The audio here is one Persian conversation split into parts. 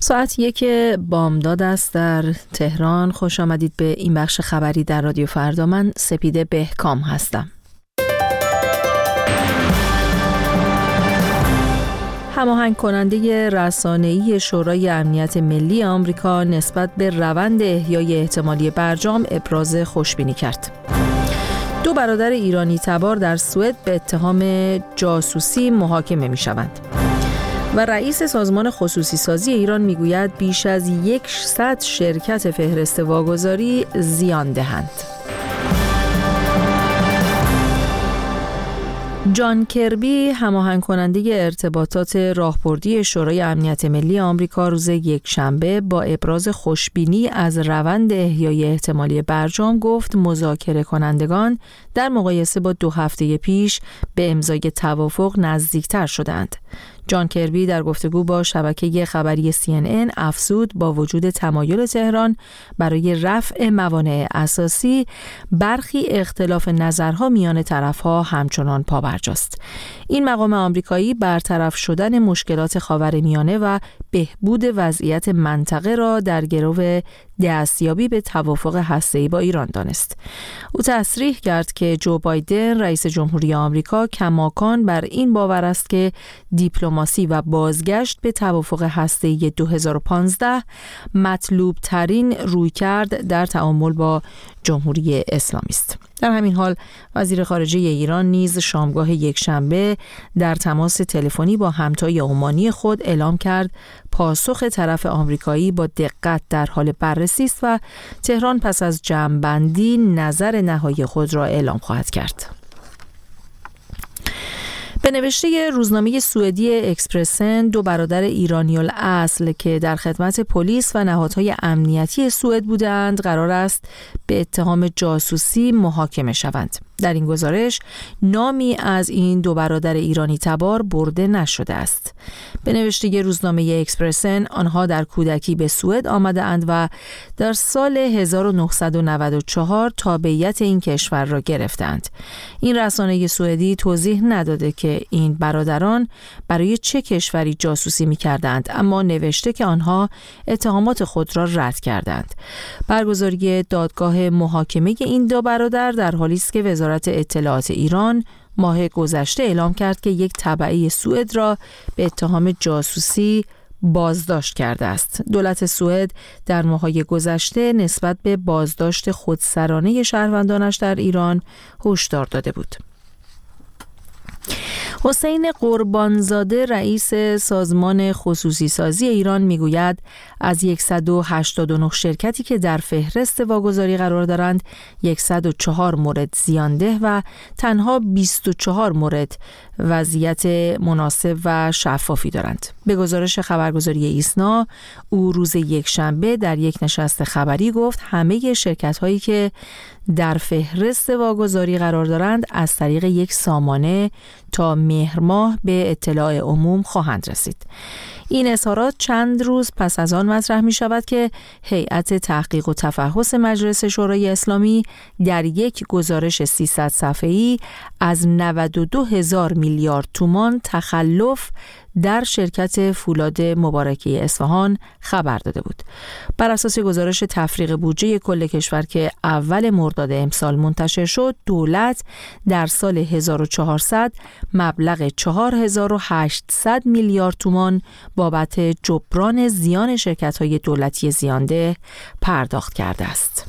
ساعت 1 بامداد است در تهران. خوش آمدید به این بخش خبری در رادیو فردا. من سپیده بهکام هستم. هماهنگ کننده رسانه‌ای شورای امنیت ملی آمریکا نسبت به روند احیای احتمالی برجام ابراز خوشبینی کرد. 2 برادر ایرانی تبار در سوئد به اتهام جاسوسی محاکمه می‌شوند. و رئیس سازمان خصوصی سازی ایران میگوید بیش از 100 شرکت فهرست واگذاری زیان دهند. جان کربی، هماهنگ کننده ارتباطات راهبردی شورای امنیت ملی آمریکا، روز یکشنبه با ابراز خوشبینی از روند احیای احتمالی برجام گفت مذاکره کنندگان در مقایسه با 2 هفته پیش به امضای توافق نزدیکتر شدند. جان کربی در گفتگو با شبکه خبری CNN افزود با وجود تمایل تهران برای رفع موانع اساسی، برخی اختلاف نظرها میان طرفها همچنان پابرجاست. این مقام آمریکایی برطرف شدن مشکلات خاورمیانه و بهبود وضعیت منطقه را در گرو دستیابی به توافق هسته‌ای با ایران دانست. او تصریح کرد که جو بایدن رئیس جمهوری آمریکا کماکان بر این باور است که دیپلماسی و بازگشت به توافق هسته‌ای 2015 مطلوب ترین رویکرد در تعامل با جمهوری اسلامی است. در همین حال وزیر خارجه ایران نیز شامگاه یکشنبه در تماس تلفنی با همتای عمانی خود اعلام کرد پاسخ طرف آمریکایی با دقت در حال بررسی است و تهران پس از جمع‌بندی نظر نهایی خود را اعلام خواهد کرد. به نوشته روزنامه سوئدی اکسپرسن، 2 برادر ایرانی الاصل که در خدمت پلیس و نهادهای امنیتی سوئد بودند قرار است به اتهام جاسوسی محاکمه شوند. در این گزارش نامی از این 2 برادر ایرانی تبار برده نشده است. به نوشته روزنامه اکسپرسن، آنها در کودکی به سوئد آمده اند و در سال 1994 تابعیت این کشور را گرفتند. این رسانه سوئدی توضیح نداده که این برادران برای چه کشوری جاسوسی می‌کردند، اما نوشته که آنها اتهامات خود را رد کردند. برگزاری دادگاه محاکمه این 2 برادر در حالی است که وزارت اطلاعات ایران ماه گذشته اعلام کرد که یک تبعی سوئد را به اتهام جاسوسی بازداشت کرده است. دولت سوئد در ماه‌های گذشته نسبت به بازداشت خودسرانه شهروندانش در ایران هشدار داده بود. حسین قربانزاده، رئیس سازمان خصوصی سازی ایران، میگوید از 189 شرکتی که در فهرست واگذاری قرار دارند 104 مورد زیانده و تنها 24 مورد وضعیت مناسب و شفافی دارند. به گزارش خبرگزاری ایسنا، او روز یکشنبه در یک نشست خبری گفت همه شرکت‌هایی که در فهرست واگذاری قرار دارند از طریق یک سامانه تا مهر ماه به اطلاع عموم خواهند رسید. این اظهارات چند روز پس از آن مطرح می شود که هیئت تحقیق و تفحص مجلس شورای اسلامی در یک گزارش 300 صفحه‌ای از 92,000 میلیارد تومان تخلف در شرکت فولاد مبارکه اصفهان خبر داده بود. بر اساس گزارش تفریغ بودجه کل کشور که اول مرداد امسال منتشر شد، دولت در سال 1400 مبلغ 4800 میلیارد تومان بابت جبران زیان شرکت‌های دولتی زیانده پرداخت کرده است.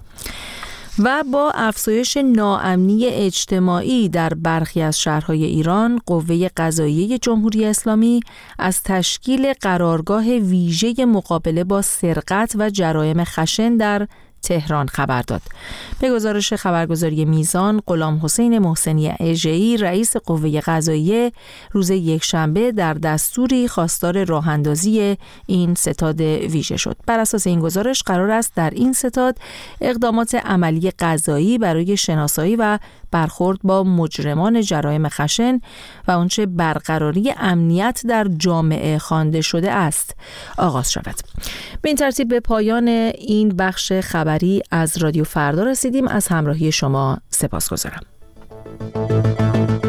و با افزایش ناامنی اجتماعی در برخی از شهرهای ایران، قوه قضاییه جمهوری اسلامی از تشکیل قرارگاه ویژه مقابله با سرقت و جرایم خشن در تهران خبر داد. به گزارش خبرگزاری میزان، غلام حسین محسنی اژه‌ای، رئیس قوه قضاییه، روز یکشنبه در دستوری خواستار راه‌اندازی این ستاد ویژه شد. بر اساس این گزارش قرار است در این ستاد اقدامات عملی قضایی برای شناسایی و برخورد با مجرمان جرایم خشن و آنچه برقراری امنیت در جامعه خوانده شده است آغاز شود. به این ترتیب به پایان این بخش خبری از رادیو فردا رسیدیم. از همراهی شما سپاسگزارم.